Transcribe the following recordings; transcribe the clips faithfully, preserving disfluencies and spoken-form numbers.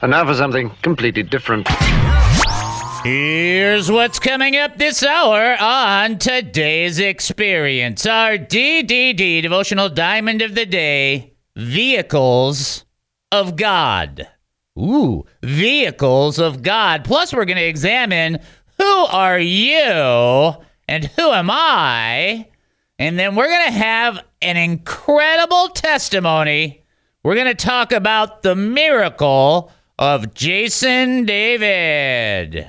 And now for something completely different. Here's what's coming up this hour on Today's Experience. Our D D D, Devotional Diamond of the Day, Vehicles of God. Ooh, Vehicles of God. Plus, we're going to examine who are you and who am I? And then we're going to have an incredible testimony. We're going to talk about the miracle of Jason David.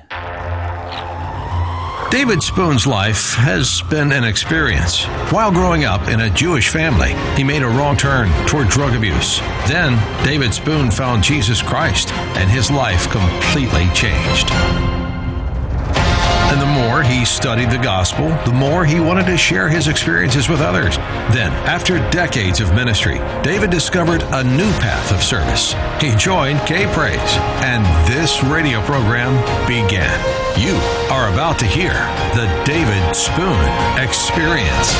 David Spoon's life has been an experience. While growing up in a Jewish family, he made a wrong turn toward drug abuse. Then, David Spoon found Jesus Christ, and his life completely changed. And the more he studied the gospel, the more he wanted to share his experiences with others. Then, after decades of ministry, David discovered a new path of service. He joined K-Praise, and this radio program began. You are about to hear the David Spoon Experience.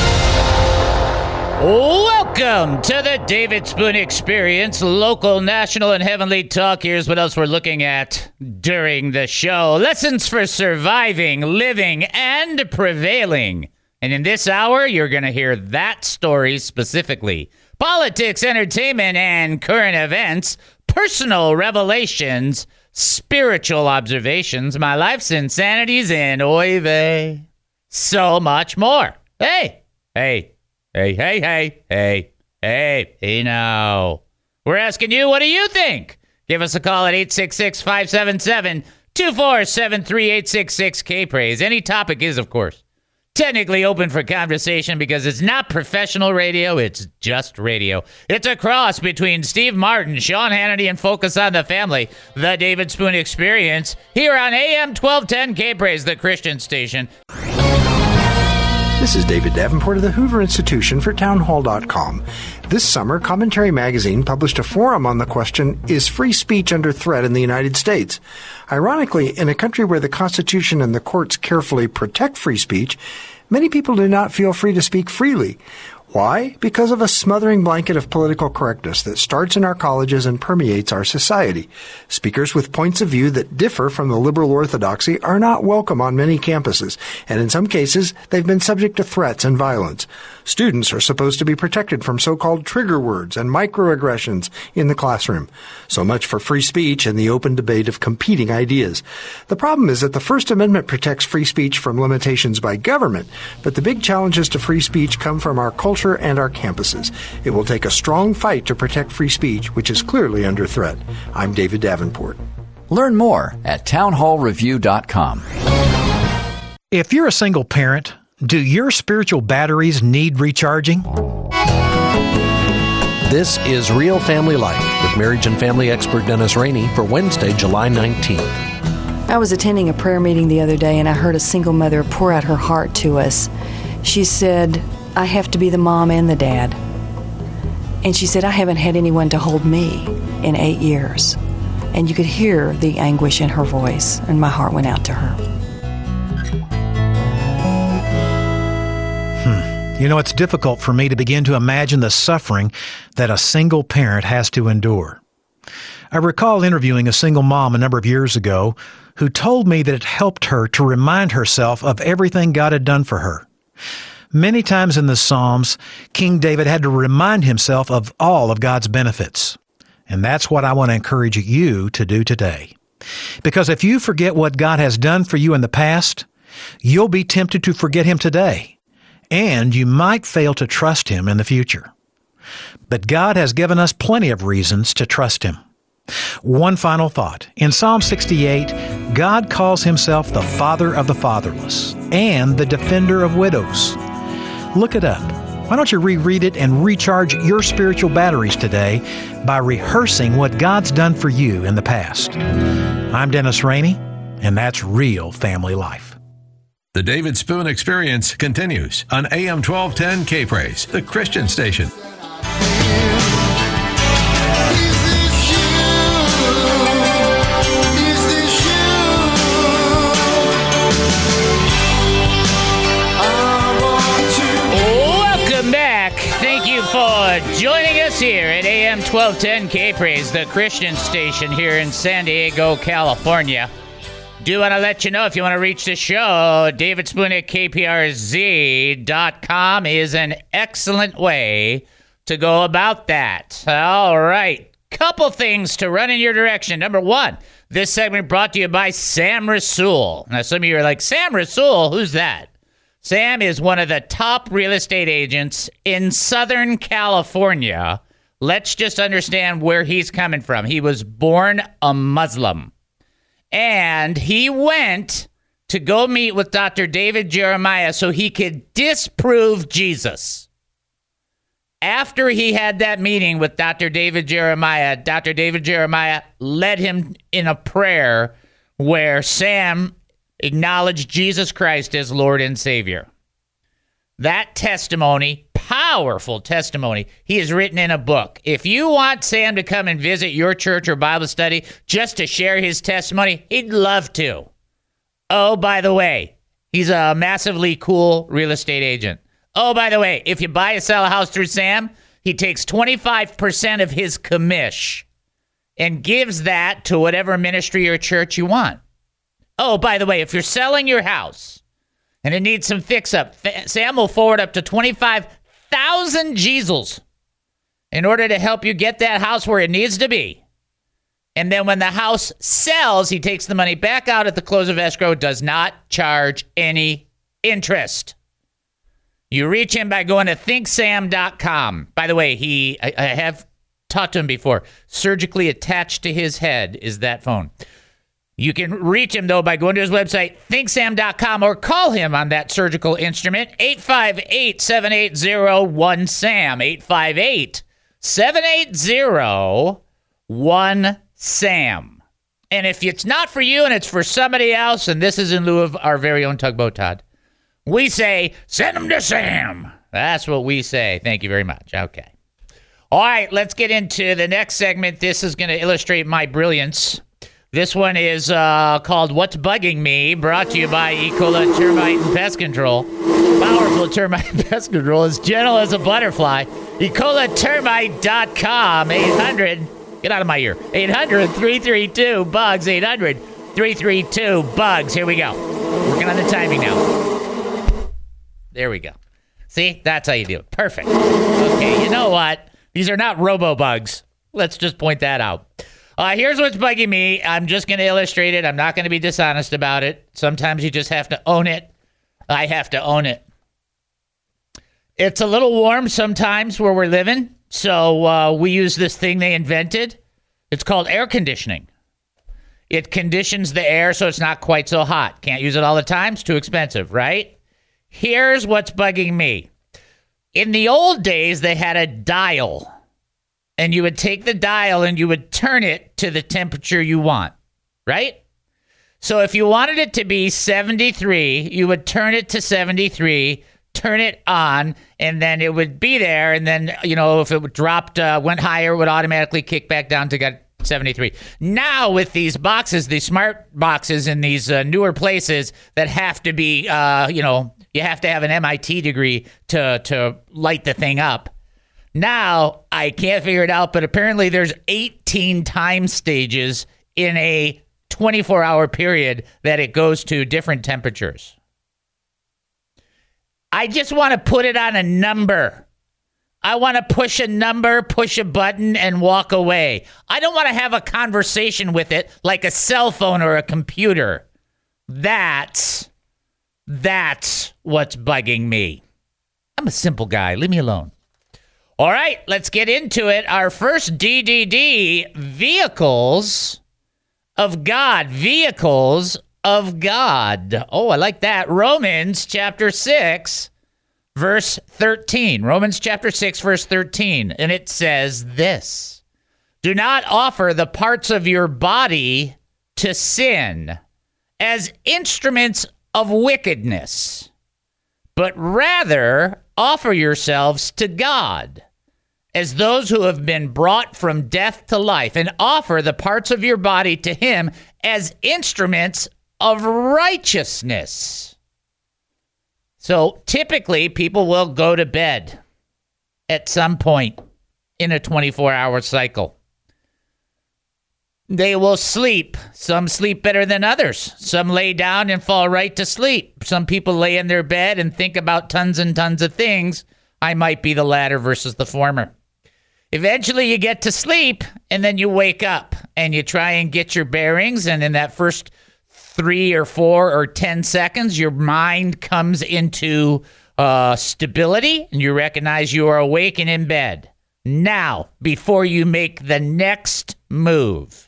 Welcome to the David Spoon Experience, local, national, and heavenly talk. Here's what else we're looking at during the show. Lessons for surviving, living, and prevailing. And in this hour, you're going to hear that story specifically. Politics, entertainment, and current events, personal revelations, spiritual observations, my life's insanities, and oy vey, so much more. Hey, hey. Hey, hey, hey, hey, hey, hey now. We're asking you, what do you think? Give us a call at eight six six, five seven seven, two four seven three, eight six six, K-Praise. Any topic is, of course, technically open for conversation because it's not professional radio, it's just radio. It's a cross between Steve Martin, Sean Hannity, and Focus on the Family, the David Spoon Experience, here on A M twelve ten K-Praise, the Christian station. This is David Davenport of the Hoover Institution for townhall dot com. This summer, Commentary Magazine published a forum on the question, is free speech under threat in the United States? Ironically, in a country where the Constitution and the courts carefully protect free speech, many people do not feel free to speak freely. Why? Because of a smothering blanket of political correctness that starts in our colleges and permeates our society. Speakers with points of view that differ from the liberal orthodoxy are not welcome on many campuses, and in some cases, they've been subject to threats and violence. Students are supposed to be protected from so-called trigger words and microaggressions in the classroom. So much for free speech and the open debate of competing ideas. The problem is that the First Amendment protects free speech from limitations by government, but the big challenges to free speech come from our culture and our campuses. It will take a strong fight to protect free speech, which is clearly under threat. I'm David Davenport. Learn more at town hall review dot com. If you're a single parent, do your spiritual batteries need recharging? This is Real Family Life with marriage and family expert Dennis Rainey for Wednesday, July nineteenth. I was attending a prayer meeting the other day and I heard a single mother pour out her heart to us. She said, I have to be the mom and the dad. And she said, I haven't had anyone to hold me in eight years. And you could hear the anguish in her voice, and my heart went out to her. Hmm. You know, it's difficult for me to begin to imagine the suffering that a single parent has to endure. I recall interviewing a single mom a number of years ago who told me that it helped her to remind herself of everything God had done for her. Many times in the Psalms, King David had to remind himself of all of God's benefits. And that's what I want to encourage you to do today. Because if you forget what God has done for you in the past, you'll be tempted to forget Him today, and you might fail to trust Him in the future. But God has given us plenty of reasons to trust Him. One final thought. In Psalm sixty-eight, God calls Himself the Father of the fatherless and the defender of widows. Look it up. Why don't you reread it and recharge your spiritual batteries today by rehearsing what God's done for you in the past? I'm Dennis Rainey, and that's Real Family Life. The David Spoon Experience continues on A M twelve ten K-Praise, the Christian station. For joining us us here at A M twelve ten K-Praise, the Christian station here in San Diego, California. Do want to let you know if you want to reach the show, David Spoon at K P R Z dot com is an excellent way to go about that. All right. Couple things to run in your direction. Number one, this segment brought to you by Sam Rasool. Now, some of you are like, Sam Rasool, who's that? Sam is one of the top real estate agents in Southern California. Let's just understand where he's coming from. He was born a Muslim, and he went to go meet with Doctor David Jeremiah so he could disprove Jesus. After he had that meeting with Doctor David Jeremiah, Doctor David Jeremiah led him in a prayer where Sam acknowledged Jesus Christ as Lord and Savior. That testimony, powerful testimony, he has written in a book. If you want Sam to come and visit your church or Bible study just to share his testimony, he'd love to. Oh, by the way, he's a massively cool real estate agent. Oh, by the way, if you buy or sell a house through Sam, he takes twenty-five percent of his commish and gives that to whatever ministry or church you want. Oh, by the way, if you're selling your house and it needs some fix-up, Sam will forward up to twenty-five thousand Jesus in order to help you get that house where it needs to be. And then when the house sells, he takes the money back out at the close of escrow, does not charge any interest. You reach him by going to think sam dot com. By the way, he I, I have talked to him before. Surgically attached to his head is that phone. You can reach him, though, by going to his website, think sam dot com, or call him on that surgical instrument, eight five eight, seven eight zero, one SAM, eight five eight, seven eight zero, one SAM. And if it's not for you and it's for somebody else, and this is in lieu of our very own Tugboat Todd, we say, send them to Sam. That's what we say. Thank you very much. Okay. All right, let's get into the next segment. This is going to illustrate my brilliance. This one is uh, called What's Bugging Me, brought to you by Ecola Termite and Pest Control. Powerful termite and pest control, as gentle as a butterfly. Ecola Termite dot com, eight hundred, get out of my ear, eight hundred, three three two, bugs, eight hundred, three three two, bugs. Here we go. Working on the timing now. There we go. See, that's how you do it. Perfect. Okay, you know what? These are not robo-bugs. Let's just point that out. Uh, here's what's bugging me. I'm just going to illustrate it. I'm not going to be dishonest about it. Sometimes you just have to own it. I have to own it. It's a little warm sometimes where we're living, so uh, we use this thing they invented. It's called air conditioning. It conditions the air so it's not quite so hot. Can't use it all the time. It's too expensive, right? Here's what's bugging me. In the old days, they had a dial. And you would take the dial and you would turn it to the temperature you want, right? So if you wanted it to be seventy-three, you would turn it to seventy-three, turn it on, and then it would be there. And then, you know, if it dropped, uh, went higher, it would automatically kick back down to get seventy-three. Now with these boxes, these smart boxes in these uh, newer places that have to be, uh, you know, you have to have an M I T degree to, to light the thing up. Now, I can't figure it out, but apparently there's eighteen time stages in a twenty-four hour period that it goes to different temperatures. I just want to put it on a number. I want to push a number, push a button, and walk away. I don't want to have a conversation with it like a cell phone or a computer. That's, that's what's bugging me. I'm a simple guy. Leave me alone. All right, let's get into it. Our first D D D, Vehicles of God. Vehicles of God. Oh, I like that. Romans chapter six, verse thirteen. Romans chapter six, verse thirteen. And it says this: do not offer the parts of your body to sin as instruments of wickedness, but rather offer yourselves to God as those who have been brought from death to life, and offer the parts of your body to him as instruments of righteousness. So typically people will go to bed at some point in a twenty-four hour cycle. They will sleep. Some sleep better than others. Some lay down and fall right to sleep. Some people lay in their bed and think about tons and tons of things. I might be the latter versus the former. Eventually you get to sleep and then you wake up and you try and get your bearings. And in that first three or four or ten seconds, your mind comes into uh, stability and you recognize you are awake and in bed. Now, before you make the next move,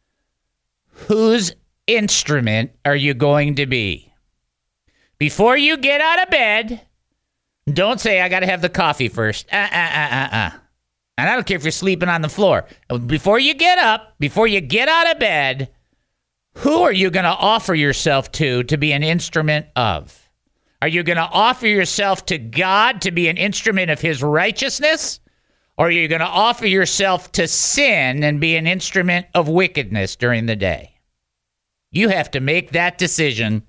whose instrument are you going to be? Before you get out of bed, don't say, I got to have the coffee first. Uh, uh, uh, uh, uh. And I don't care if you're sleeping on the floor. Before you get up, before you get out of bed, who are you going to offer yourself to to be an instrument of? Are you going to offer yourself to God to be an instrument of his righteousness? Or are you going to offer yourself to sin and be an instrument of wickedness during the day? You have to make that decision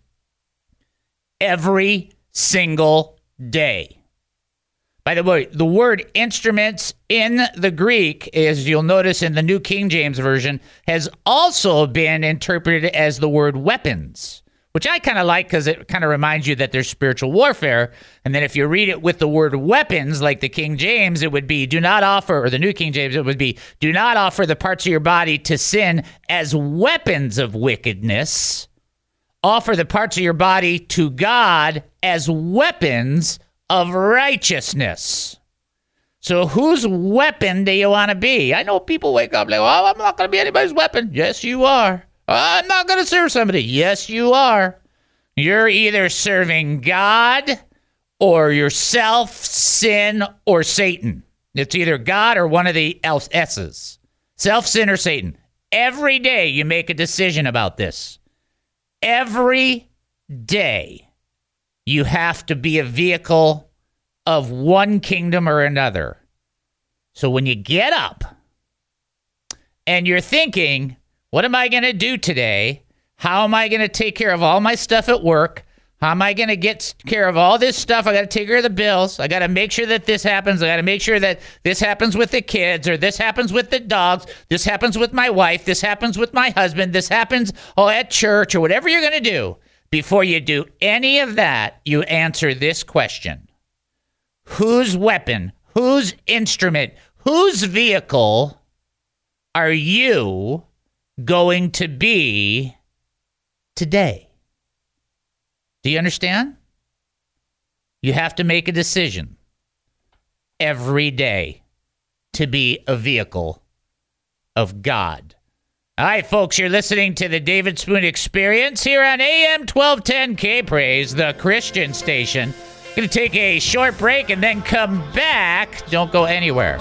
every single day. By the way, the word instruments in the Greek, as you'll notice in the New King James Version, has also been interpreted as the word weapons, which I kind of like because it kind of reminds you that there's spiritual warfare. And then if you read it with the word weapons, like the King James, it would be do not offer, or the New King James, it would be do not offer the parts of your body to sin as weapons of wickedness. Offer the parts of your body to God as weapons of righteousness. So whose weapon do you want to be? I know people wake up like, well, I'm not going to be anybody's weapon. Yes, you are. I'm not going to serve somebody. Yes, you are. You're either serving God or yourself, sin, or Satan. It's either God or one of the S's. Self, sin, or Satan. Every day you make a decision about this. Every day. You have to be a vehicle of one kingdom or another. So when you get up and you're thinking, what am I going to do today? How am I going to take care of all my stuff at work? How am I going to get care of all this stuff? I got to take care of the bills. I got to make sure that this happens. I got to make sure that this happens with the kids, or this happens with the dogs. This happens with my wife. This happens with my husband. This happens oh, at church, or whatever you're going to do. Before you do any of that, you answer this question. Whose weapon, whose instrument, whose vehicle are you going to be today? Do you understand? You have to make a decision every day to be a vehicle of God. All right, folks, you're listening to the David Spoon Experience here on A M twelve ten K-Praise, the Christian station. Going to take a short break and then come back. Don't go anywhere.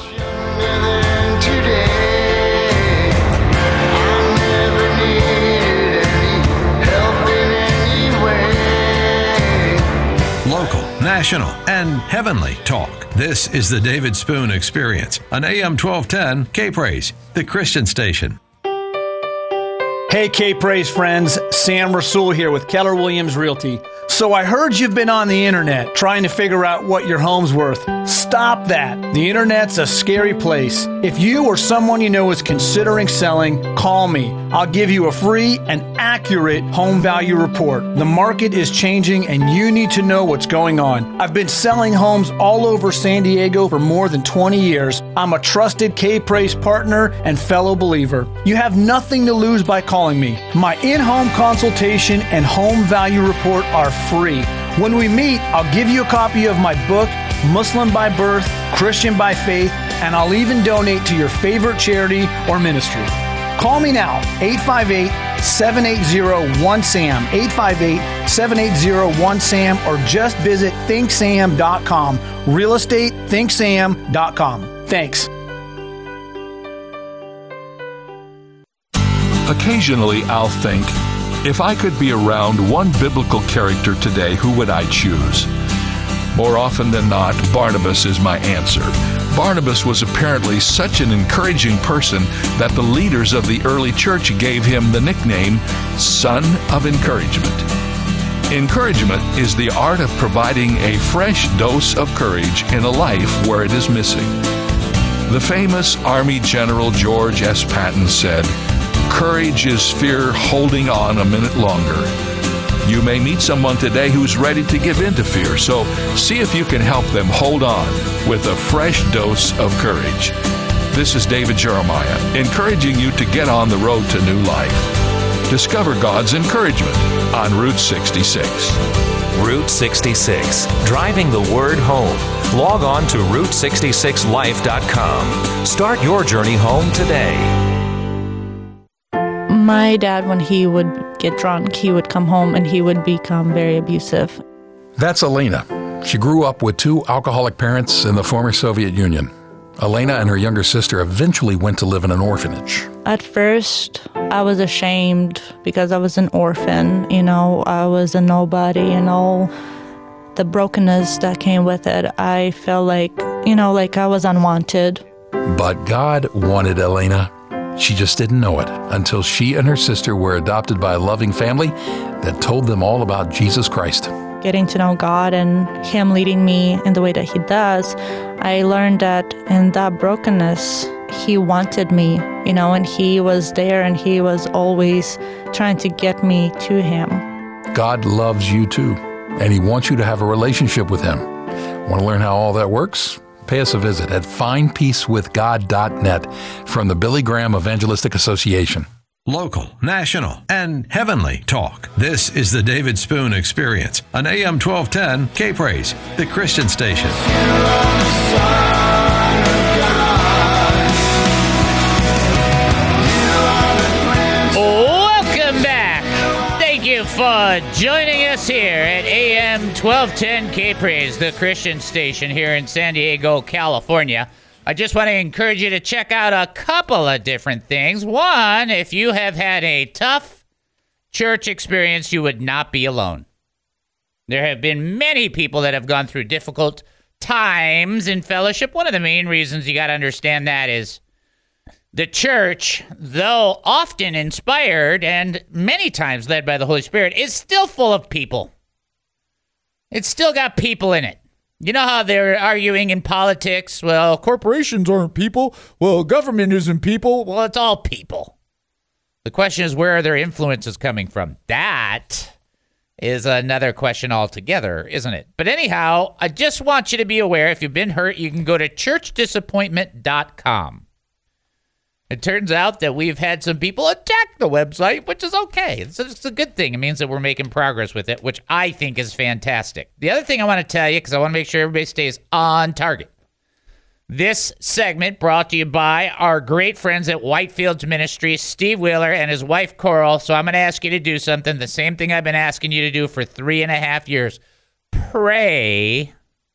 Local, national, and heavenly talk. This is the David Spoon Experience on A M twelve ten K-Praise, the Christian station. Hey, K-Praise friends, Sam Rasul here with Keller Williams Realty. So I heard you've been on the internet trying to figure out what your home's worth. Stop that. The internet's a scary place. If you or someone you know is considering selling, call me. I'll give you a free and accurate home value report. The market is changing and you need to know what's going on. I've been selling homes all over San Diego for more than twenty years. I'm a trusted K-Praise partner and fellow believer. You have nothing to lose by calling me. My in-home consultation and home value report are free. When we meet, I'll give you a copy of my book, Muslim by Birth, Christian by Faith, and I'll even donate to your favorite charity or ministry. Call me now, eight five eight, seven eight zero, one S A M, eight five eight, seven eight zero, one S A M, or just visit think sam dot com, real estate think sam dot com. Thanks. Occasionally, I'll think, if I could be around one biblical character today, who would I choose? More often than not, Barnabas is my answer. Barnabas was apparently such an encouraging person that the leaders of the early church gave him the nickname Son of Encouragement. Encouragement is the art of providing a fresh dose of courage in a life where it is missing. The famous Army General George S. Patton said, "Courage is fear holding on a minute longer." You may meet someone today who's ready to give in to fear, so see if you can help them hold on with a fresh dose of courage. This is David Jeremiah, encouraging you to get on the road to new life. Discover God's encouragement on Route sixty-six. Route sixty-six, driving the word home. Log on to route sixty-six life dot com. Start your journey home today. My dad, when he would get drunk, he would come home and he would become very abusive. That's Elena. She grew up with two alcoholic parents in the former Soviet Union. Elena and her younger sister eventually went to live in an orphanage. At first, I was ashamed because I was an orphan. You know, I was a nobody and all the brokenness that came with it. I felt like, you know, like I was unwanted. But God wanted Elena. She just didn't know it until she and her sister were adopted by a loving family that told them all about Jesus Christ. Getting to know God and Him leading me in the way that He does, I learned that in that brokenness, He wanted me, you know, and He was there and He was always trying to get me to Him. God loves you too, and He wants you to have a relationship with Him. Want to learn how all that works? Pay us a visit at find peace with god dot net from the Billy Graham Evangelistic Association. Local, national, and heavenly talk. This is the David Spoon Experience on A M twelve ten K-Praise, the Christian station. Welcome back. Thank you for joining us here at A M twelve ten K-Praise, the Christian station here in San Diego, California. I just want to encourage you to check out a couple of different things. One, if you have had a tough church experience, you would not be alone. There have been many people that have gone through difficult times in fellowship. One of the main reasons you got to understand that is the church, though often inspired and many times led by the Holy Spirit, is still full of people. It's still got people in it. You know how they're arguing in politics? Well, corporations aren't people. Well, government isn't people. Well, it's all people. The question is, where are their influences coming from? That is another question altogether, isn't it? But anyhow, I just want you to be aware, if you've been hurt, you can go to church disappointment dot com. It turns out that we've had some people attack the website, which is okay. It's a, it's a good thing. It means that we're making progress with it, which I think is fantastic. The other thing I want to tell you, because I want to make sure everybody stays on target. This segment brought to you by our great friends at Whitefields Ministries, Steve Wheeler and his wife Coral. So I'm going to ask you to do something, the same thing I've been asking you to do for three and a half years. Pray.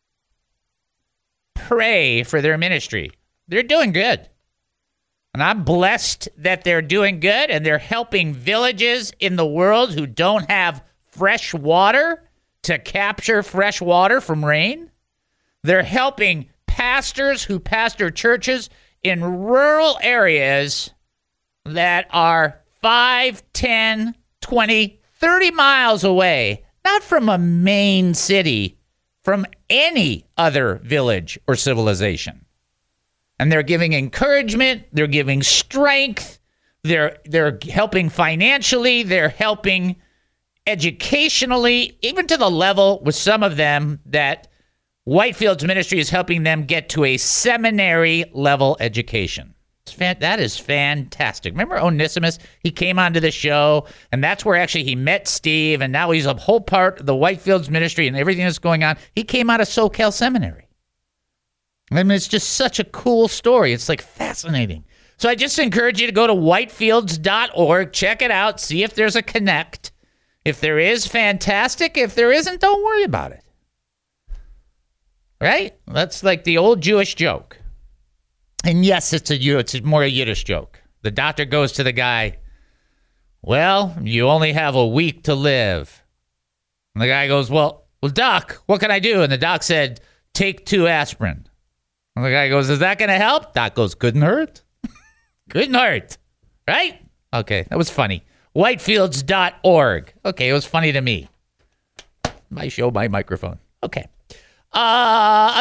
Pray for their ministry. They're doing good. And I'm blessed that they're doing good and they're helping villages in the world who don't have fresh water to capture fresh water from rain. They're helping pastors who pastor churches in rural areas that are five, ten, twenty, thirty miles away, not from a main city, from any other village or civilization. And they're giving encouragement, they're giving strength, they're they're helping financially, they're helping educationally, even to the level with some of them that Whitefields Ministry is helping them get to a seminary level education. It's fan- that is fantastic. Remember Onesimus? He came onto the show, and that's where actually he met Steve, and now he's a whole part of the Whitefields Ministry and everything that's going on. He came out of SoCal Seminary. I mean, it's just such a cool story. It's like fascinating. So I just encourage you to go to whitefields dot org, check it out, see if there's a connect. If there is, fantastic. If there isn't, don't worry about it. Right? That's like the old Jewish joke. And yes, it's a it's more a Yiddish joke. The doctor goes to the guy, well, you only have a week to live. And the guy goes, well, well, doc, what can I do? And the doc said, take two aspirin. And the guy goes, is that going to help? Doc goes, couldn't hurt. Couldn't hurt. Right? Okay, that was funny. whitefields dot org. Okay, it was funny to me. My show, my microphone. Okay. Uh, other than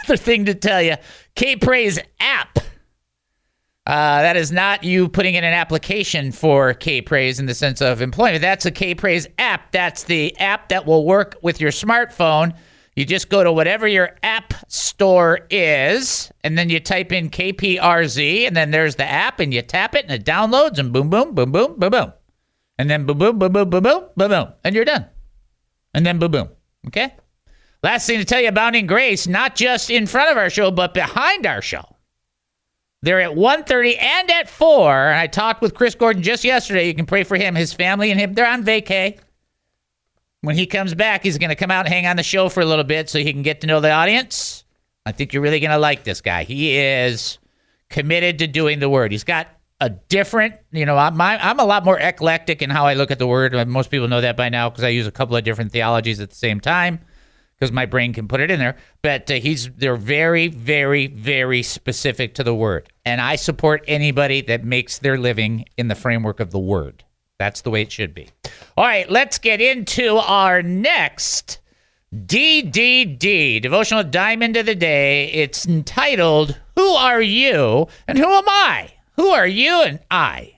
other thing to tell you, K-Praise app. Uh, that is not you putting in an application for K-Praise in the sense of employment. That's a K-Praise app. That's the app that will work with your smartphone. You just go to whatever your app store is, and then you type in K P R Z, and then there's the app, and you tap it, and it downloads, and boom, boom, boom, boom, boom, boom. And then boom, boom, boom, boom, boom, boom, boom, boom, and you're done. And then boom, boom. Okay? Last thing to tell you, Abounding Grace, not just in front of our show, but behind our show. They're at one thirty and at four, and I talked with Chris Gordon just yesterday. You can pray for him, his family, and him. They're on vacay. When he comes back, he's going to come out and hang on the show for a little bit so he can get to know the audience. I think you're really going to like this guy. He is committed to doing the word. He's got a different, you know, I'm, I'm a lot more eclectic in how I look at the word. Most people know that by now because I use a couple of different theologies at the same time because my brain can put it in there. But uh, he's they're very, very, very specific to the word. And I support anybody that makes their living in the framework of the word. That's the way it should be. All right, let's get into our next D D D, Devotional Diamond of the Day. It's entitled, Who Are You and Who Am I? Who are you and I?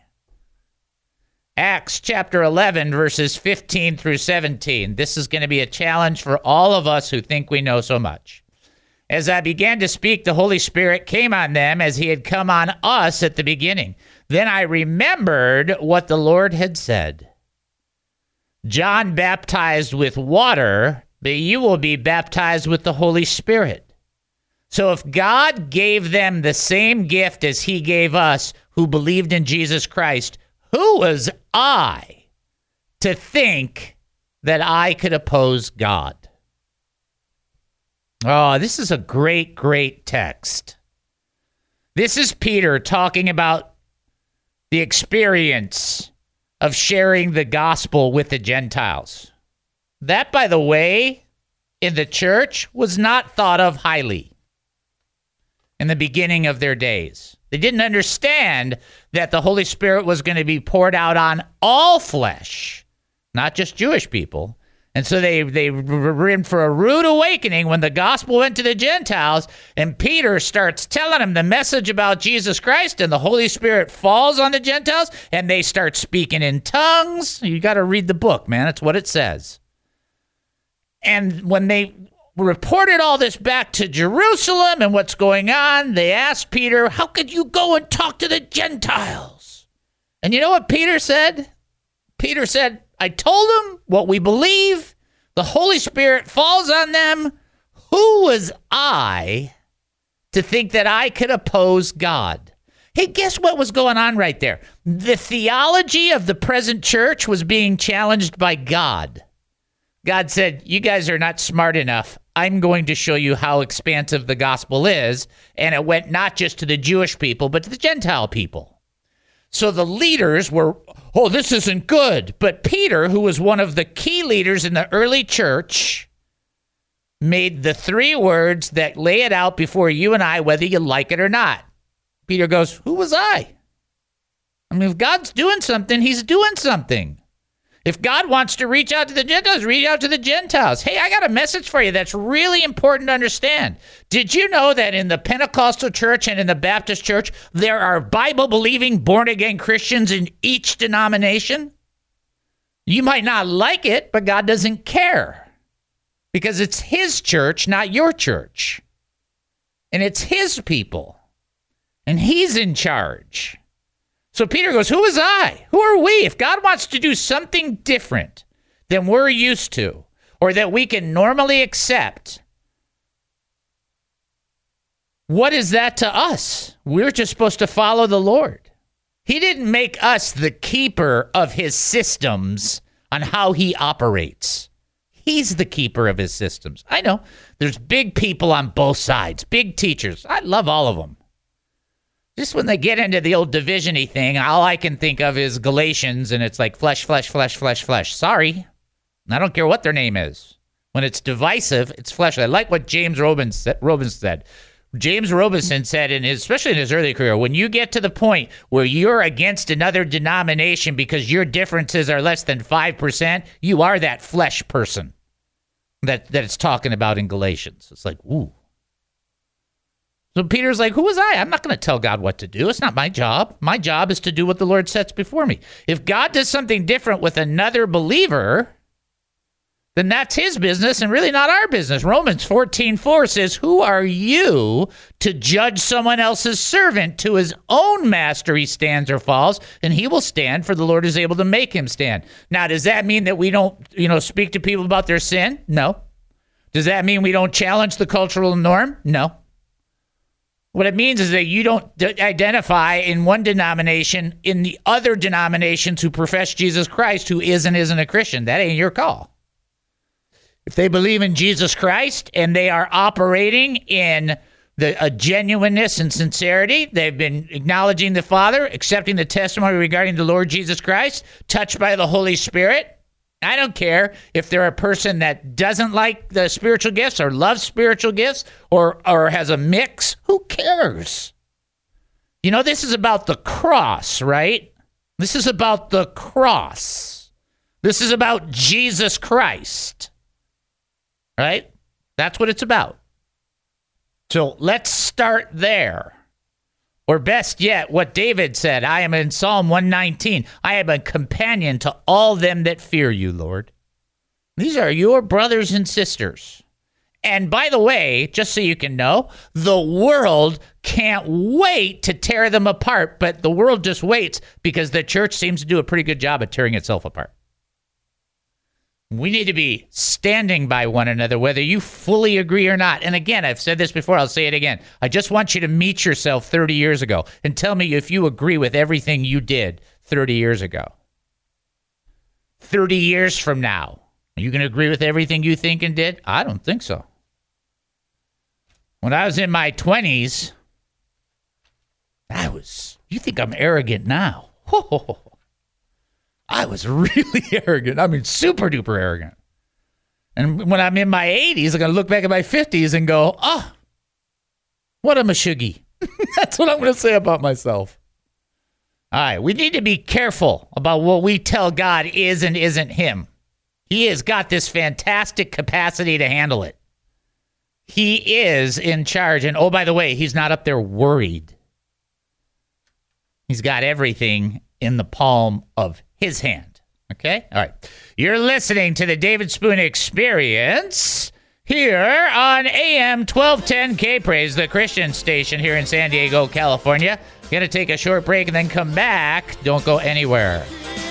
Acts chapter eleven, verses fifteen through seventeen. This is going to be a challenge for all of us who think we know so much. As I began to speak, the Holy Spirit came on them as he had come on us at the beginning. Then I remembered what the Lord had said. John baptized with water, but you will be baptized with the Holy Spirit. So if God gave them the same gift as he gave us who believed in Jesus Christ, who was I to think that I could oppose God? Oh, this is a great, great text. This is Peter talking about the experience of sharing the gospel with the Gentiles. That, by the way, in the church was not thought of highly in the beginning of their days. They didn't understand that the Holy Spirit was going to be poured out on all flesh, not just Jewish people. And so they, they were in for a rude awakening when the gospel went to the Gentiles, and Peter starts telling them the message about Jesus Christ, and the Holy Spirit falls on the Gentiles, and they start speaking in tongues. You got to read the book, man. It's what it says. And when they reported all this back to Jerusalem and what's going on, they asked Peter, how could you go and talk to the Gentiles? And you know what Peter said? Peter said, I told them what we believe. The Holy Spirit falls on them. Who was I to think that I could oppose God? Hey, guess what was going on right there? The theology of the present church was being challenged by God. God said, you guys are not smart enough. I'm going to show you how expansive the gospel is. And it went not just to the Jewish people, but to the Gentile people. So the leaders were, oh, this isn't good. But Peter, who was one of the key leaders in the early church, made the three words that lay it out before you and I, whether you like it or not. Peter goes, who was I? I mean, if God's doing something, he's doing something. If God wants to reach out to the Gentiles, reach out to the Gentiles. Hey, I got a message for you that's really important to understand. Did you know that in the Pentecostal church and in the Baptist church, there are Bible-believing, born-again Christians in each denomination? You might not like it, but God doesn't care because it's his church, not your church. And it's his people, and he's in charge. So Peter goes, who was I? Who are we? If God wants to do something different than we're used to or that we can normally accept, what is that to us? We're just supposed to follow the Lord. He didn't make us the keeper of his systems on how he operates. He's the keeper of his systems. I know there's big people on both sides, big teachers. I love all of them. Just when they get into the old division-y thing, all I can think of is Galatians, and it's like flesh, flesh, flesh, flesh, flesh. Sorry. I don't care what their name is. When it's divisive, it's flesh. I like what James Robinson said. James Robinson said, in his, especially in his early career, when you get to the point where you're against another denomination because your differences are less than five percent, you are that flesh person that, that it's talking about in Galatians. It's like, ooh. So Peter's like, who was I? I'm not going to tell God what to do. It's not my job. My job is to do what the Lord sets before me. If God does something different with another believer, then that's his business and really not our business. Romans fourteen four says, who are you to judge someone else's servant? To his own master he stands or falls, and he will stand, for the Lord is able to make him stand. Now, does that mean that we don't, you know, speak to people about their sin? No. Does that mean we don't challenge the cultural norm? No. What it means is that you don't d- identify in one denomination in the other denominations who profess Jesus Christ, who is and isn't a Christian. That ain't your call. If they believe in Jesus Christ and they are operating in the a genuineness and sincerity, they've been acknowledging the Father, accepting the testimony regarding the Lord Jesus Christ, touched by the Holy Spirit. I don't care if they're a person that doesn't like the spiritual gifts or loves spiritual gifts or, or has a mix. Who cares? You know, this is about the cross, right? This is about the cross. This is about Jesus Christ, right? That's what it's about. So let's start there. Or best yet, what David said, I am in Psalm one nineteen. I am a companion to all them that fear you, Lord. These are your brothers and sisters. And by the way, just so you can know, the world can't wait to tear them apart, but the world just waits because the church seems to do a pretty good job at tearing itself apart. We need to be standing by one another, whether you fully agree or not. And again, I've said this before, I'll say it again. I just want you to meet yourself thirty years ago and tell me if you agree with everything you did thirty years ago. thirty years from now, are you going to agree with everything you think and did? I don't think so. When I was in my twenties, I was, you think I'm arrogant now? I was really arrogant. I mean, super duper arrogant. And when I'm in my eighties, I'm going to look back at my fifties and go, oh, what a mashuggy. That's what I'm going to say about myself. All right, we need to be careful about what we tell God is and isn't him. He has got this fantastic capacity to handle it. He is in charge. And oh, by the way, he's not up there worried. He's got everything in the palm of his hand. Okay? All right. You're listening to the David Spoon Experience here on A M twelve ten K-Praise, the Christian station here in San Diego, California. Going to take a short break and then come back. Don't go anywhere.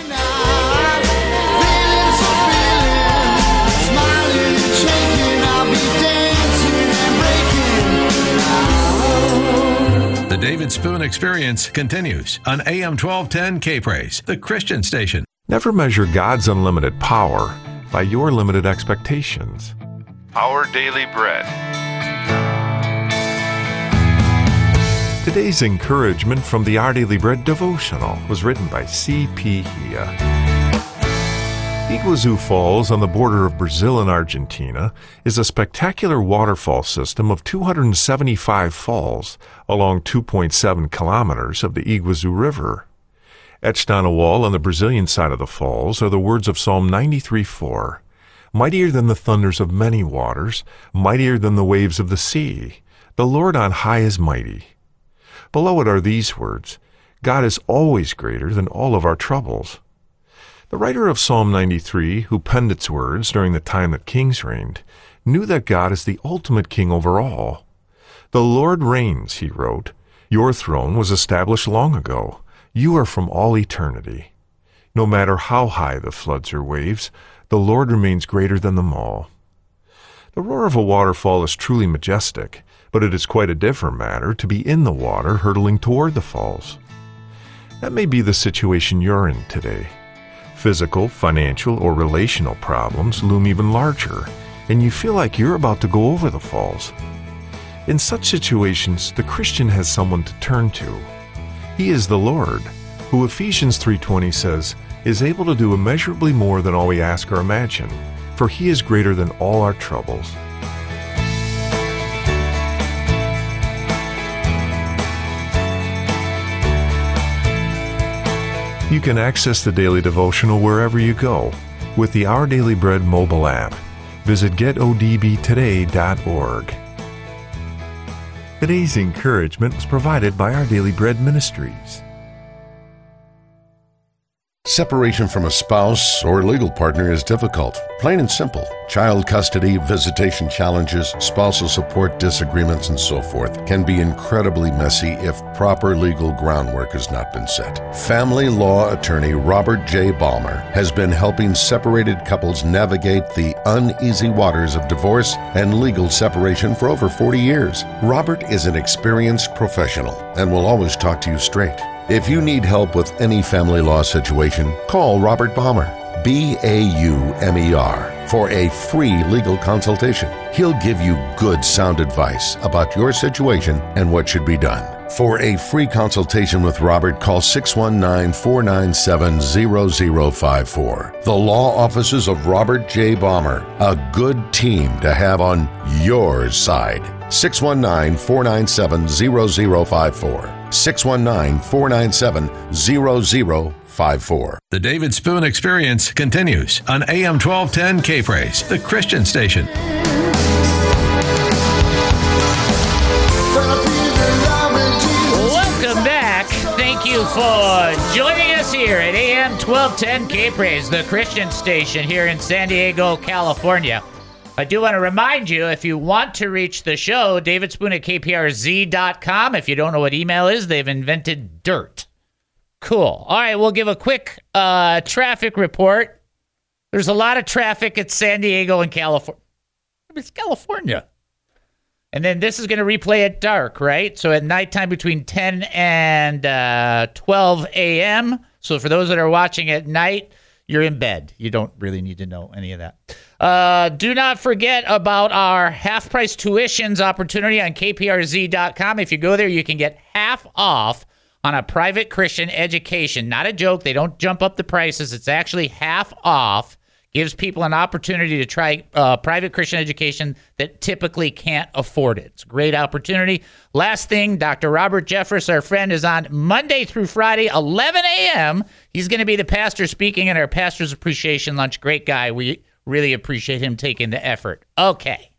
The David Spoon Experience continues on A M twelve ten K-Praise, the Christian station. Never measure God's unlimited power by your limited expectations. Our Daily Bread. Today's encouragement from the Our Daily Bread devotional was written by C P Hia. Iguazu Falls on the border of Brazil and Argentina is a spectacular waterfall system of two hundred seventy-five falls along two point seven kilometers of the Iguazu River. Etched on a wall on the Brazilian side of the falls are the words of Psalm ninety-three four. Mightier than the thunders of many waters, mightier than the waves of the sea, the Lord on high is mighty. Below it are these words, God is always greater than all of our troubles. The writer of Psalm ninety-three, who penned its words during the time that kings reigned, knew that God is the ultimate king over all. The Lord reigns, he wrote. Your throne was established long ago. You are from all eternity. No matter how high the floods or waves, the Lord remains greater than them all. The roar of a waterfall is truly majestic, but it is quite a different matter to be in the water hurtling toward the falls. That may be the situation you're in today. Physical, financial, or relational problems loom even larger, and you feel like you're about to go over the falls. In such situations, the Christian has someone to turn to. He is the Lord, who Ephesians three twenty says, is able to do immeasurably more than all we ask or imagine, for he is greater than all our troubles. You can access the daily devotional wherever you go with the Our Daily Bread mobile app. Visit get o d b today dot org. Today's encouragement was provided by Our Daily Bread Ministries. Separation from a spouse or legal partner is difficult, plain and simple. Child custody, visitation challenges, spousal support disagreements, and so forth can be incredibly messy if proper legal groundwork has not been set. Family law attorney Robert J. Balmer has been helping separated couples navigate the uneasy waters of divorce and legal separation for over forty years. Robert is an experienced professional and will always talk to you straight. If you need help with any family law situation, call Robert Balmer, B A U M E R, for a free legal consultation. He'll give you good sound advice about your situation and what should be done. For a free consultation with Robert, call six one nine, four nine seven, zero zero five four. The law offices of Robert J. Balmer, a good team to have on your side. six one nine, four nine seven, zero zero five four. six one nine, four nine seven, zero zero five four. The David Spoon Experience continues on A M twelve ten K-Praise, the Christian station. Welcome back. Thank you for joining us here at A M twelve ten K-Praise, the Christian station here in San Diego, California. I do want to remind you, if you want to reach the show, David Spoon at K P R Z dot com. If you don't know what email is, they've invented dirt. Cool. All right, we'll give a quick uh, traffic report. There's a lot of traffic at San Diego and California. It's California. And then this is going to replay at dark, right? So at nighttime between ten and uh, twelve a.m. So for those that are watching at night, you're in bed. You don't really need to know any of that. Uh, do not forget about our half-price tuitions opportunity on K P R Z dot com. If you go there, you can get half off on a private Christian education. Not a joke. They don't jump up the prices. It's actually half off. Gives people an opportunity to try uh, private Christian education that typically can't afford it. It's a great opportunity. Last thing, Doctor Robert Jeffress, our friend, is on Monday through Friday, eleven a.m. He's going to be the pastor speaking at our Pastor's Appreciation Lunch. Great guy. We really appreciate him taking the effort. Okay.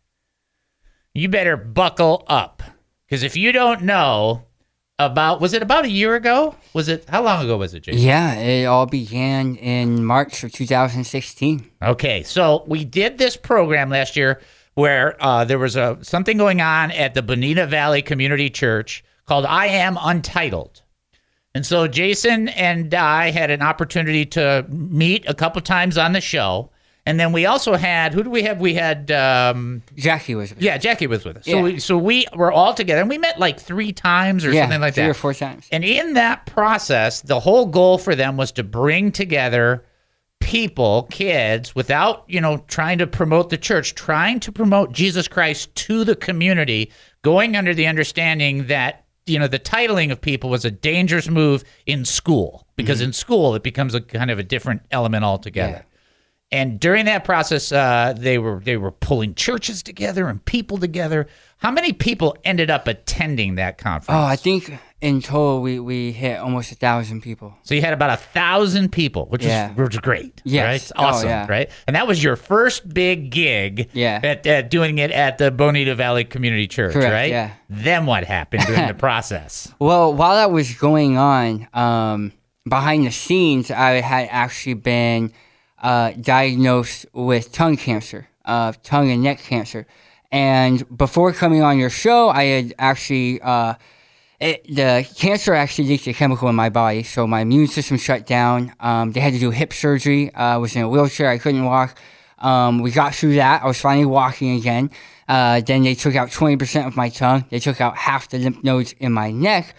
You better buckle up. Because if you don't know about, was it about a year ago? Was it, how long ago was it, Jason? Yeah, it all began in March of two thousand sixteen. Okay, so we did this program last year where uh, there was a something going on at the Bonita Valley Community Church called I Am Untitled. And so Jason and I had an opportunity to meet a couple times on the show. And then we also had, who do we have? We had... Um, Jackie was with us. Yeah, Jackie was with us. Yeah. So, we, so we were all together, and we met like three times or yeah, something like three that. three or four times. And in that process, the whole goal for them was to bring together people, kids, without, you know, trying to promote the church, trying to promote Jesus Christ to the community, going under the understanding that, you know, the titling of people was a dangerous move in school, because mm-hmm. in school it becomes a kind of a different element altogether. Yeah. And during that process, uh, they were they were pulling churches together and people together. How many people ended up attending that conference? Oh, I think in total we, we hit almost a thousand people. So you had about a thousand people, which yeah. is which is great. Yes. Right? It's awesome, oh, yeah. right? And that was your first big gig yeah. at, at doing it at the Bonita Valley Community Church, Correct, right? yeah. Then what happened during the process? Well, while that was going on, um, behind the scenes, I had actually been uh, diagnosed with tongue cancer, uh, tongue and neck cancer. And before coming on your show, I had actually, uh, it, the cancer actually leaked a chemical in my body, so my immune system shut down. Um, they had to do hip surgery. Uh, I was in a wheelchair. I couldn't walk. Um, we got through that. I was finally walking again. Uh, then they took out twenty percent of my tongue. They took out half the lymph nodes in my neck.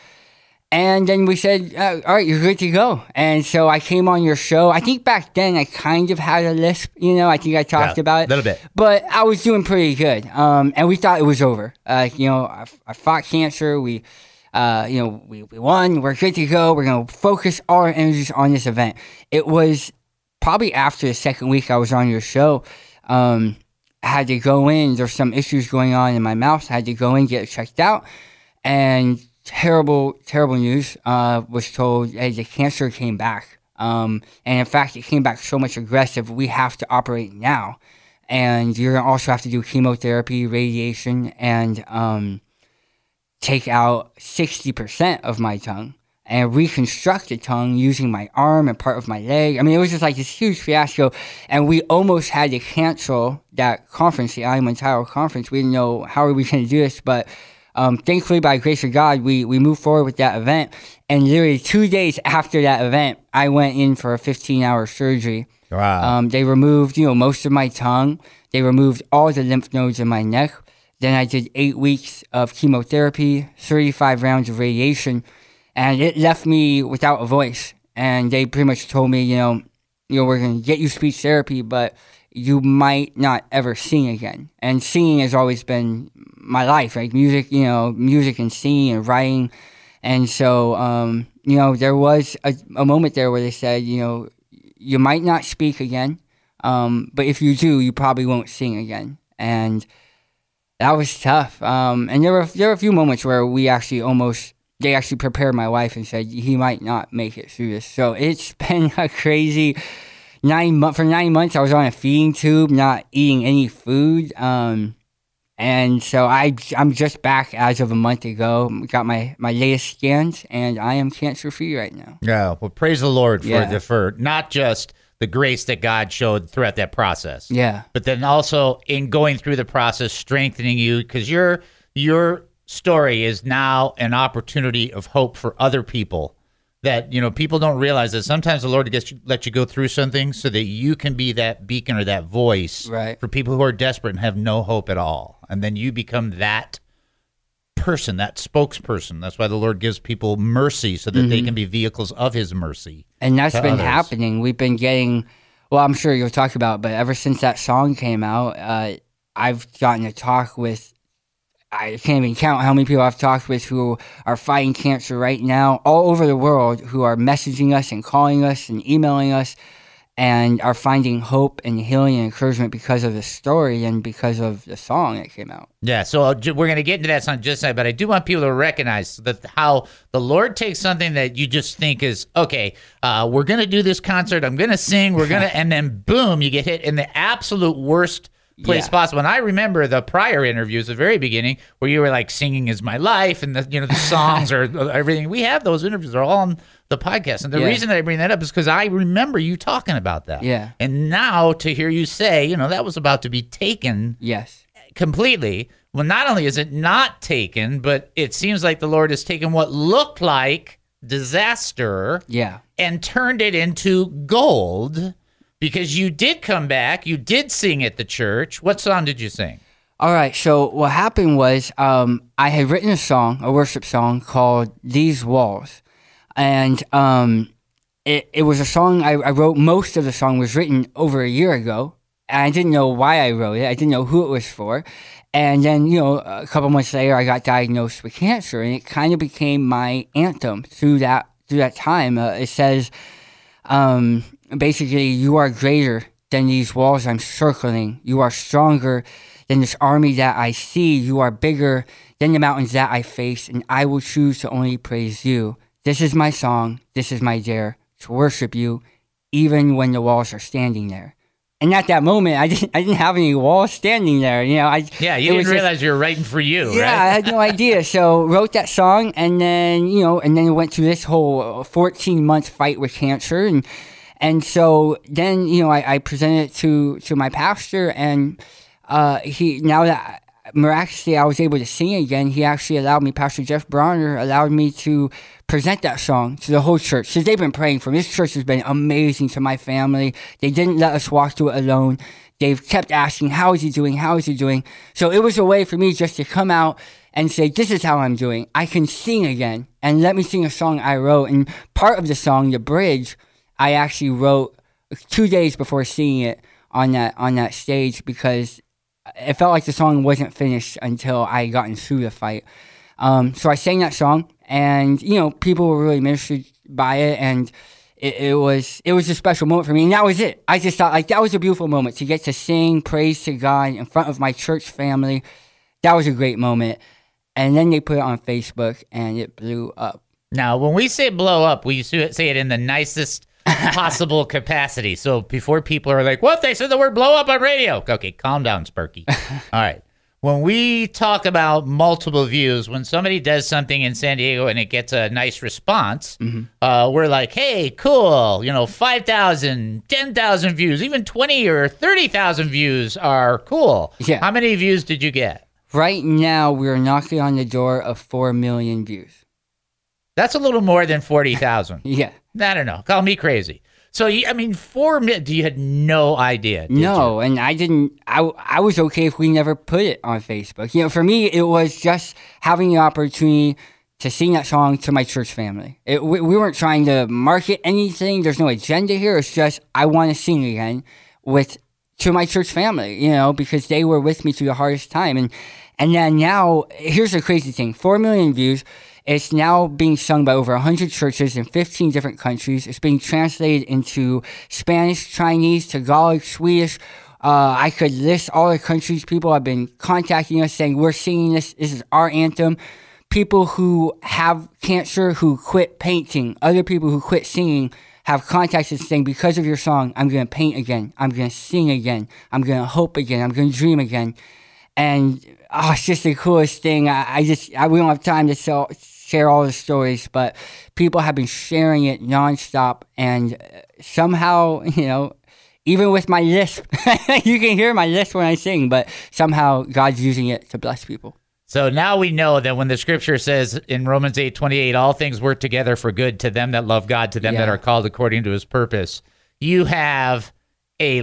And then we said, uh, all right, you're good to go. And so I came on your show. I think back then I kind of had a lisp, you know, I think I talked yeah, about it. A little bit. But I was doing pretty good. Um, and we thought it was over. Uh, you know, I, I fought cancer. We, uh, you know, we, we won. We're good to go. We're going to focus all our energies on this event. It was probably after the second week I was on your show. Um, I had to go in. There's some issues going on in my mouth. I had to go in, get it checked out. And terrible, terrible news. Uh, was told hey, the cancer came back. Um, and in fact, it came back so much aggressive. We have to operate now, and you're gonna also have to do chemotherapy, radiation, and um, take out sixty percent of my tongue and reconstruct the tongue using my arm and part of my leg. I mean, it was just like this huge fiasco, and we almost had to cancel that conference, the I Am Untitled conference. We didn't know how are we going to do this, but um, thankfully, by the grace of God, we, we moved forward with that event, and literally two days after that event, I went in for a fifteen-hour surgery. Wow. Um, they removed, you know, most of my tongue. They removed all the lymph nodes in my neck. Then I did eight weeks of chemotherapy, thirty-five rounds of radiation, and it left me without a voice. And they pretty much told me, you know, you know, we're going to get you speech therapy, but you might not ever sing again. And singing has always been my life, right? Music, you know, music and singing and writing. And so, um, you know, there was a, a moment there where they said, you know, you might not speak again, um, but if you do, you probably won't sing again. And that was tough. Um, and there were there were a few moments where we actually almost, they actually prepared my wife and said he might not make it through this. So it's been a crazy nine months. For nine months, I was on a feeding tube, not eating any food. Um, and so I, I'm just back as of a month ago. Got my, my latest scans, and I am cancer-free right now. Yeah, well, praise the Lord for Yeah. the for not just the grace that God showed throughout that process. Yeah. But then also in going through the process, strengthening you, because your your story is now an opportunity of hope for other people. That, you know, people don't realize that sometimes the Lord gets you, let you go through something so that you can be that beacon or that voice Right. for people who are desperate and have no hope at all. And then you become that person, that spokesperson. That's why the Lord gives people mercy so that they Mhm. can be vehicles of his mercy. And that's to been others. happening. We've been getting, well, I'm sure you'll talk about it, but ever since that song came out, uh, I've gotten to talk with, I can't even count how many people I've talked with who are fighting cancer right now all over the world, who are messaging us and calling us and emailing us and are finding hope and healing and encouragement because of the story and because of the song that came out. Yeah, so uh, ju- we're going to get into that song just a second, but I do want people to recognize that how the Lord takes something that you just think is, okay, uh, we're going to do this concert, I'm going to sing, we're going to, and then boom, you get hit in the absolute worst place Yeah. possible. And I remember the prior interviews, the very beginning, where you were like, singing is my life, and the, you know, the songs or everything. We have those interviews, they're all on the podcast. And the Yeah. reason that I bring that up is because I remember you talking about that. Yeah. And now to hear you say, you know, that was about to be taken Yes. completely. Well, not only is it not taken, but it seems like the Lord has taken what looked like disaster Yeah. and turned it into gold, because you did come back. You did sing at the church. What song did you sing? All right. So what happened was um, I had written a song, a worship song called These Walls. And um, it, it was a song I, I wrote. Most of the song was written over a year ago. And I didn't know why I wrote it. I didn't know who it was for. And then, you know, a couple months later, I got diagnosed with cancer. And it kind of became my anthem through that, through that time. Uh, it says, um, basically, you are greater than these walls I'm circling. You are stronger than this army that I see. You are bigger than the mountains that I face, and I will choose to only praise you. This is my song. This is my dare to worship you, even when the walls are standing there. And at that moment, I didn't, I didn't have any walls standing there. You know, I Yeah, you it didn't was just- realize you were writing for you, yeah, right? I had no idea. So wrote that song, and then you know, and then it went through this whole fourteen month fight with cancer, and and so then you know, I, I presented it to to my pastor, and uh, he now that miraculously I was able to sing again, he actually allowed me, Pastor Jeff Bronner allowed me to present that song to the whole church. So they've been praying for me. This church has been amazing to my family. They didn't let us walk through it alone. They've kept asking, how is he doing? How is he doing? So it was a way for me just to come out and say, this is how I'm doing. I can sing again. And let me sing a song I wrote. And part of the song, the bridge, I actually wrote two days before singing it on that on that stage, because it felt like the song wasn't finished until I had gotten through the fight. Um, so I sang that song, and you know, people were really ministered by it, and it, it was it was a special moment for me. And that was it. I just thought like that was a beautiful moment to get to sing praise to God in front of my church family. That was a great moment. And then they put it on Facebook, and it blew up. Now, when we say blow up, we say it in the nicest possible capacity. So before people are like, what? They said the word blow up on radio. Okay, calm down, Sparky. All right. when we talk about multiple views, when somebody does something in San Diego and it gets a nice response, mm-hmm. uh, we're like, hey, cool, you know, five thousand, ten thousand views, even twenty or thirty thousand views are cool. Yeah. How many views did you get? Right now, we're knocking on the door of four million views. That's a little more than forty thousand. Yeah. I don't know. Call me crazy. So, I mean, four million, you had no idea, did No, you? and I didn't, I, I was okay if we never put it on Facebook. You know, for me, it was just having the opportunity to sing that song to my church family. It, we, we weren't trying to market anything. There's no agenda here. It's just, I want to sing again with, to my church family, you know, because they were with me through the hardest time. And, and then now, here's the crazy thing, four million views. It's now being sung by over one hundred churches in fifteen different countries. It's being translated into Spanish, Chinese, Tagalog, Swedish. Uh, I could list all the countries. People have been contacting us saying, we're singing this. This is our anthem. People who have cancer, who quit painting, other people who quit singing have contacted us saying, because of your song, I'm going to paint again. I'm going to sing again. I'm going to hope again. I'm going to dream again. And oh, it's just the coolest thing. I, I just, I, we don't have time to sell, share all the stories, but people have been sharing it nonstop. And somehow, you know, even with my lisp, you can hear my lisp when I sing, but somehow God's using it to bless people. So now we know that when the scripture says in Romans eight twenty-eight, all things work together for good to them that love God, to them Yeah. that are called according to his purpose, you have a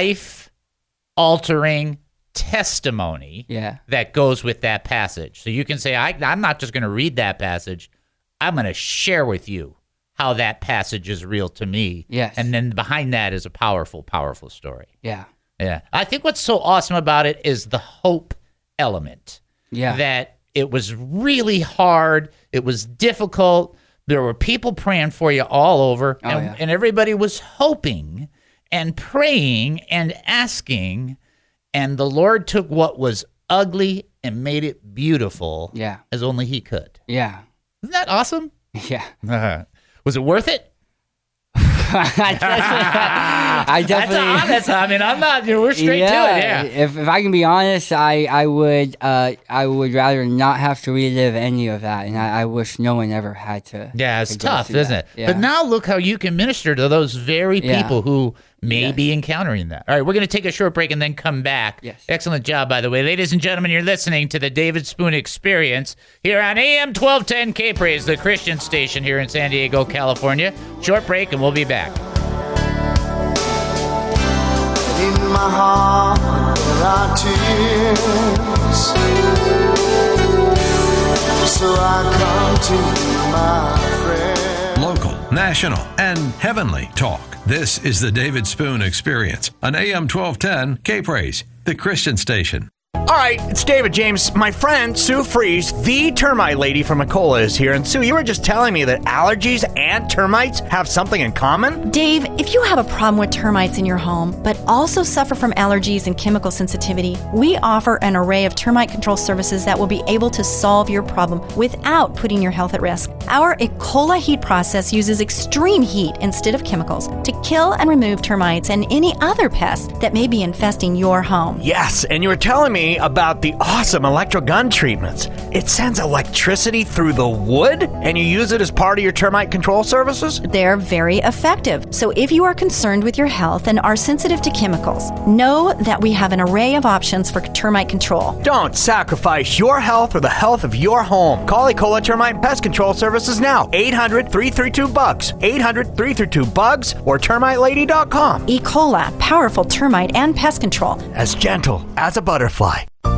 life-altering testimony Yeah. that goes with that passage. So you can say, I, I'm not just going to read that passage. I'm going to share with you how that passage is real to me. Yes. And then behind that is a powerful, powerful story. Yeah. Yeah. I think what's so awesome about it is the hope element. Yeah. That it was really hard. It was difficult. There were people praying for you all over. Oh, and, yeah. and everybody was hoping and praying and asking. And the Lord took what was ugly and made it beautiful. Yeah. As only he could. Yeah. Isn't that awesome? Yeah. Uh-huh. Was it worth it? I definitely, I definitely That's honest. I mean, I'm not. You know, we're straight yeah, to it. Yeah. If, if I can be honest, I I would uh I would rather not have to relive any of that, and I, I wish no one ever had to. Yeah, it's to go tough, through isn't that. it? Yeah. But now look how you can minister to those very Yeah. people who may Yes. be encountering that. All right, we're going to take a short break and then come back. Yes. Excellent job, by the way. Ladies and gentlemen, you're listening to the David Spoon Experience here on A M twelve ten K-Praise, the Christian station here in San Diego, California. Short break, and we'll be back. In my heart there are tears, so I come to you, my friend. Local, national, and heavenly talk. This is the David Spoon Experience on A M twelve ten K-Praise, the Christian station. All right, it's David James. My friend Sue Fries, the termite lady from Ecola, is here. And Sue, you were just telling me that allergies and termites have something in common? Dave, if you have a problem with termites in your home, but also suffer from allergies and chemical sensitivity, we offer an array of termite control services that will be able to solve your problem without putting your health at risk. Our Ecola heat process uses extreme heat instead of chemicals to kill and remove termites and any other pests that may be infesting your home. Yes, and you were telling me about the awesome electrogun treatments. It sends electricity through the wood, and you use it as part of your termite control services? They're very effective. So if you are concerned with your health and are sensitive to chemicals, know that we have an array of options for termite control. Don't sacrifice your health or the health of your home. Call Ecola Termite Pest Control Services now. eight hundred, three three two, bugs. eight hundred, three three two, bugs or termite lady dot com. Ecola, powerful termite and pest control. As gentle as a butterfly.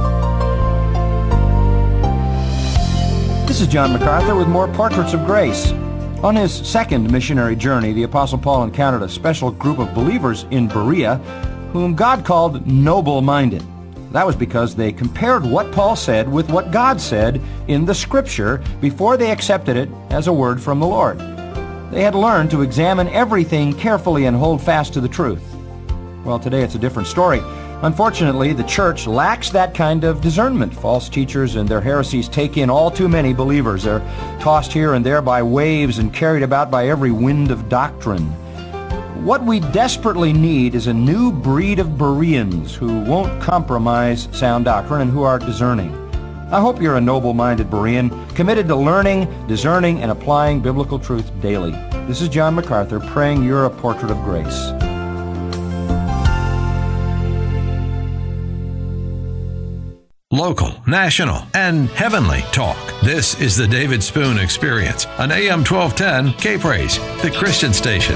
This is John MacArthur with more Portraits of Grace. On his second missionary journey, the Apostle Paul encountered a special group of believers in Berea whom God called noble-minded. That was because they compared what Paul said with what God said in the Scripture before they accepted it as a word from the Lord. They had learned to examine everything carefully and hold fast to the truth. Well, today it's a different story. Unfortunately, the church lacks that kind of discernment. False teachers and their heresies take in all too many believers. They're tossed here and there by waves and carried about by every wind of doctrine. What we desperately need is a new breed of Bereans who won't compromise sound doctrine and who are discerning. I hope you're a noble-minded Berean, committed to learning, discerning, and applying biblical truth daily. This is John MacArthur praying you're a portrait of grace. Local, national, and heavenly talk. This is the David Spoon Experience on A M twelve ten K-Praise, the Christian station.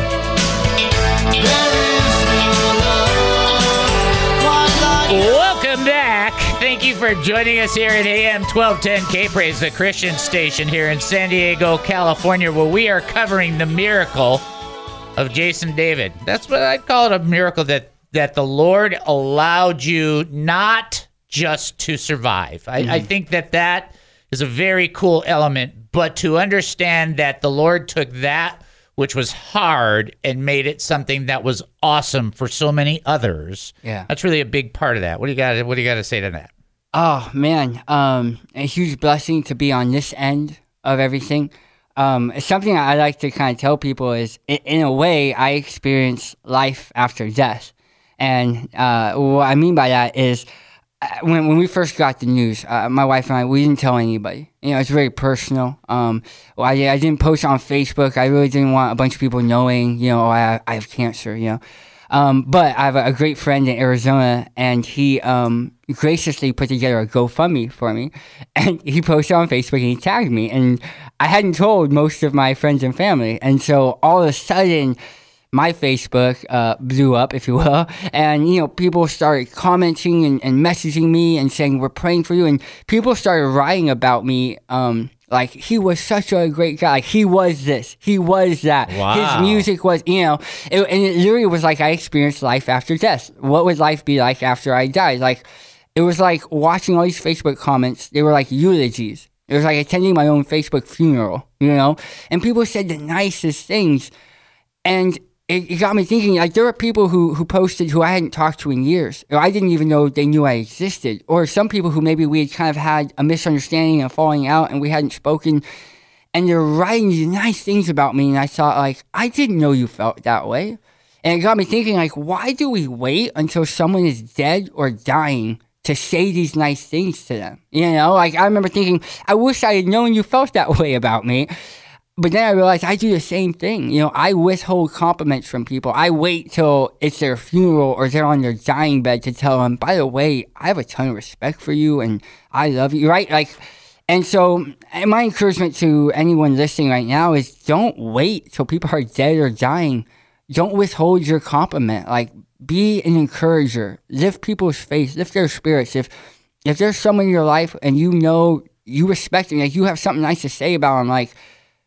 Welcome back. Thank you for joining us here at A M twelve ten K-Praise, the Christian station here in San Diego, California, where we are covering the miracle of Jason David. That's what I'd call it, a miracle that, that the Lord allowed you not just to survive. I, mm-hmm. I think that that is a very cool element, but to understand that the Lord took that which was hard and made it something that was awesome for so many others. Yeah. That's really a big part of that. What do you got what do you got to say to that? Oh, man, um, a huge blessing to be on this end of everything. Um, it's something I like to kind of tell people is, in, in a way, I experience life after death. And uh, what I mean by that is, When when we first got the news, uh, my wife and I, we didn't tell anybody. You know, it's very personal. Um, well, I, I didn't post on Facebook. I really didn't want a bunch of people knowing, you know, oh, I, I have cancer, you know. Um, but I have a, a great friend in Arizona, and he um, graciously put together a GoFundMe for me. And he posted on Facebook, and he tagged me. And I hadn't told most of my friends and family. And so all of a sudden, my Facebook uh, blew up, if you will, and, you know, people started commenting and, and messaging me and saying, we're praying for you, and people started writing about me, um, like, he was such a great guy, like, he was this, he was that, wow. His music was, you know, it, and it literally was like I experienced life after death. What would life be like after I died? Like, it was like watching all these Facebook comments, they were like eulogies. It was like attending my own Facebook funeral, you know, and people said the nicest things, and It, it got me thinking, like, there were people who, who posted who I hadn't talked to in years. Or I didn't even know they knew I existed. Or some people who maybe we had kind of had a misunderstanding and falling out and we hadn't spoken. And they're writing these nice things about me. And I thought, like, I didn't know you felt that way. And it got me thinking, like, why do we wait until someone is dead or dying to say these nice things to them? You know, like, I remember thinking, I wish I had known you felt that way about me. But then I realized I do the same thing. You know, I withhold compliments from people. I wait till it's their funeral or they're on their dying bed to tell them, by the way, I have a ton of respect for you and I love you, right? Like, and so and my encouragement to anyone listening right now is don't wait till people are dead or dying. Don't withhold your compliment. Like, be an encourager. Lift people's faith. Lift their spirits. If if there's someone in your life and you know you respect them, like you have something nice to say about them, like,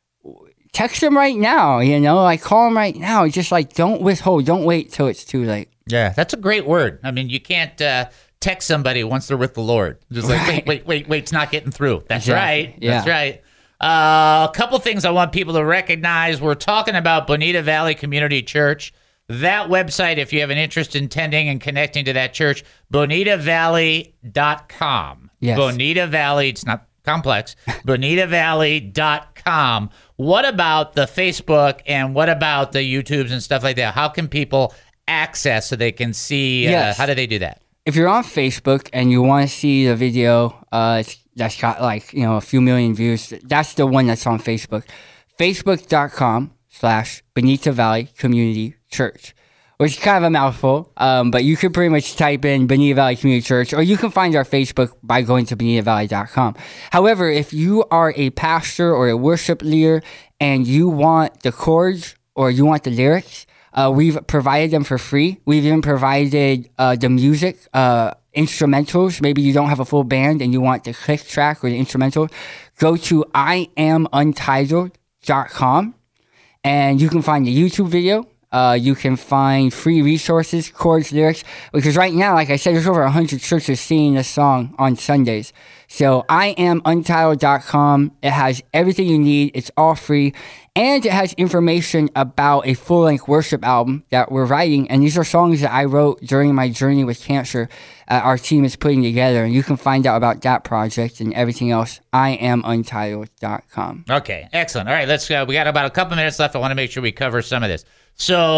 text them right now, you know, like call them right now. Just like, don't withhold, don't wait till it's too late. Yeah, that's a great word. I mean, you can't uh, text somebody once they're with the Lord. Just like, right. wait, wait, wait, wait, it's not getting through. That's exactly. right. Yeah. That's right. Uh, a couple things I want people to recognize. We're talking about Bonita Valley Community Church. That website, if you have an interest in attending and connecting to that church, bonita valley dot com. Yes. Bonita Valley, it's not complex, bonita valley dot com. What about the Facebook and what about the YouTubes and stuff like that? How can people access so they can see? Uh, Yes. How do they do that? If you're on Facebook and you want to see the video uh, that's got like, you know, a few million views, that's the one that's on Facebook. Facebook.com slash Bonita Valley Community Church, which is kind of a mouthful, um, but you can pretty much type in Bonita Valley Community Church, or you can find our Facebook by going to bonita valley dot com. However, if you are a pastor or a worship leader and you want the chords or you want the lyrics, uh, we've provided them for free. We've even provided uh, the music, uh, instrumentals. Maybe you don't have a full band and you want the click track or the instrumental. Go to I am untitled dot com and you can find the YouTube video. Uh, you can find free resources, chords, lyrics, because right now, like I said, there's over one hundred churches singing this song on Sundays. So I am untitled dot com. It has everything you need. It's all free. And it has information about a full-length worship album that we're writing. And these are songs that I wrote during my journey with cancer. Uh, our team is putting together. And you can find out about that project and everything else. I am untitled dot com. Okay, excellent. All right, let's. Uh, we got about a couple minutes left. I want to make sure we cover some of this. So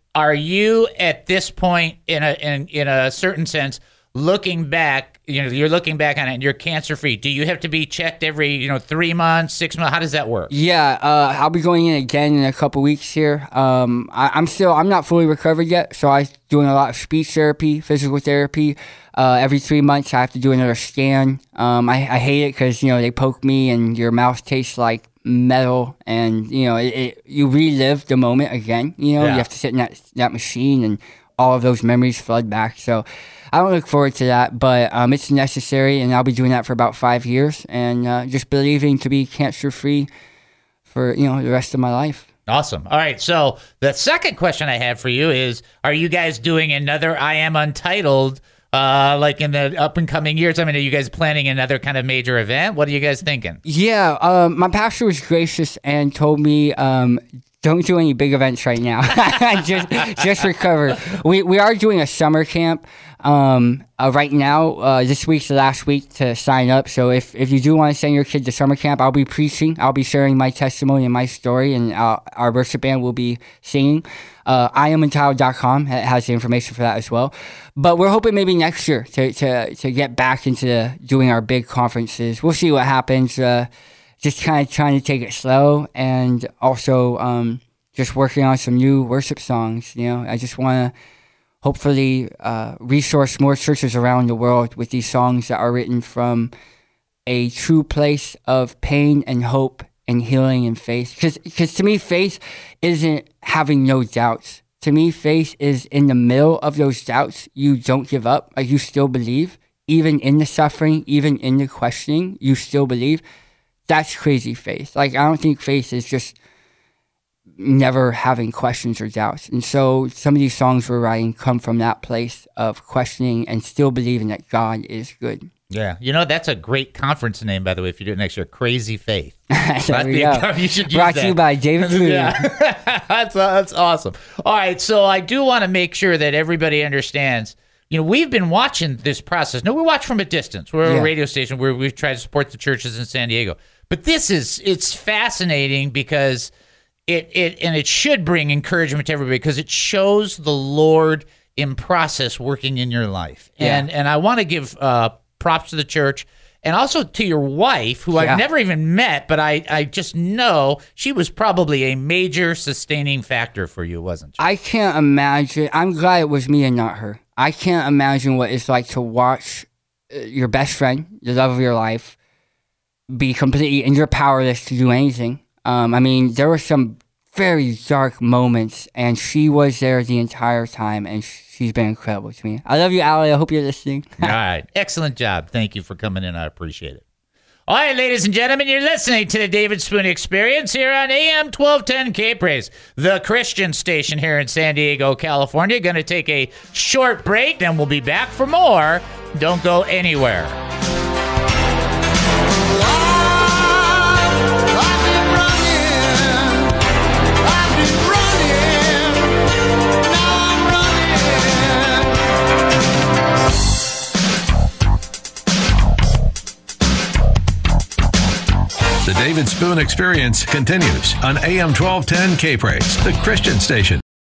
are you at this point in a in, in a certain sense looking back, you know, you're looking back on it and you're cancer free. Do you have to be checked every, you know, three months, six months? How does that work? Yeah, uh, I'll be going in again in a couple weeks here. Um, I, I'm still, I'm not fully recovered yet, so I'm doing a lot of speech therapy, physical therapy. Uh, every three months, I have to do another scan. Um, I, I hate it because, you know, they poke me and your mouth tastes like metal, and, you know, it, it, you relive the moment again. You know, Yeah. you have to sit in that, that machine and all of those memories flood back. So I don't look forward to that, but um, it's necessary, and I'll be doing that for about five years, and uh, just believing to be cancer-free for, you know, the rest of my life. Awesome. All right. So the second question I have for you is, are you guys doing another I Am Untitled, uh, like in the up and coming years? I mean, are you guys planning another kind of major event? What are you guys thinking? Yeah, um, my pastor was gracious and told me, um, don't do any big events right now. just just recover. We we are doing a summer camp um, uh, right now. Uh, this week's the last week to sign up. So if, if you do want to send your kid to summer camp, I'll be preaching. I'll be sharing my testimony and my story, and uh, our worship band will be singing. Uh, I am entitled dot com has the information for that as well. But we're hoping maybe next year to, to, to get back into doing our big conferences. We'll see what happens. Uh, just kind of trying to take it slow, and also um, just working on some new worship songs. You know, I just want to hopefully uh, resource more churches around the world with these songs that are written from a true place of pain and hope and healing and faith. Because to me, faith isn't having no doubts. To me, faith is in the middle of those doubts, you don't give up. Like, you still believe. Even in the suffering, even in the questioning, you still believe. That's crazy faith. Like, I don't think faith is just never having questions or doubts. And so some of these songs we're writing come from that place of questioning and still believing that God is good. Yeah. You know, that's a great conference name, by the way, if you do it next year. Crazy Faith. There we go. You should use Brought that. to you by David Food. Yeah. that's, that's awesome. All right. So I do want to make sure that everybody understands, you know, we've been watching this process. No, we watch from a distance. We're Yeah. a radio station where we try to support the churches in San Diego. But this is, it's fascinating because it, it and it should bring encouragement to everybody because it shows the Lord in process working in your life. Yeah. And and I want to give uh, props to the church and also to your wife, who Yeah. I've never even met, but I, I just know she was probably a major sustaining factor for you, wasn't she? I can't imagine. I'm glad it was me and not her. I can't imagine what it's like to watch uh, your best friend, the love of your life, be completely and you're powerless to do anything. Um, I mean, there were some very dark moments, and she was there the entire time, and she's been incredible to me. I love you, Allie. I hope you're listening. All right. Excellent job. Thank you for coming in. I appreciate it. All right, ladies and gentlemen, you're listening to the David Spoon Experience here on A M twelve ten K-Praise, the Christian station here in San Diego, California. Going to take a short break, then we'll be back for more. Don't go anywhere. The David Spoon Experience continues on A M twelve ten K-Praise, the Christian station.